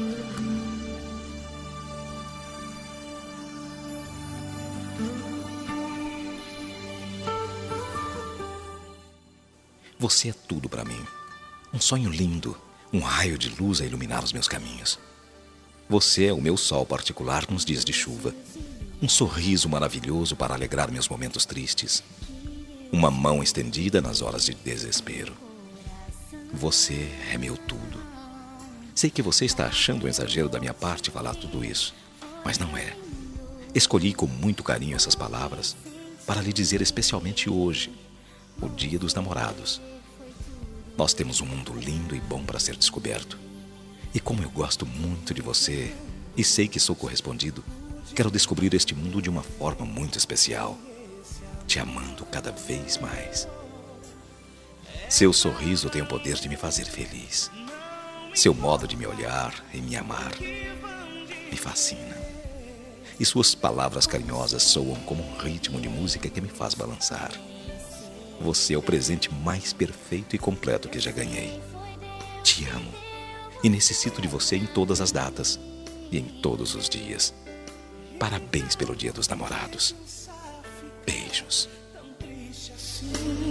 Você é tudo para mim. Um sonho lindo, um raio de luz a iluminar os meus caminhos. Você é o meu sol particular nos dias de chuva. Um sorriso maravilhoso para alegrar meus momentos tristes. Uma mão estendida nas horas de desespero. Você é meu tudo. Sei que você está achando um exagero da minha parte falar tudo isso, mas não é. Escolhi com muito carinho essas palavras para lhe dizer especialmente hoje, o Dia dos Namorados. Nós temos um mundo lindo e bom para ser descoberto. E como eu gosto muito de você e sei que sou correspondido, quero descobrir este mundo de uma forma muito especial, te amando cada vez mais. Seu sorriso tem o poder de me fazer feliz. Seu modo de me olhar e me amar me fascina. E suas palavras carinhosas soam como um ritmo de música que me faz balançar. Você é o presente mais perfeito e completo que já ganhei. Te amo e necessito de você em todas as datas e em todos os dias. Parabéns pelo Dia dos Namorados. Beijos.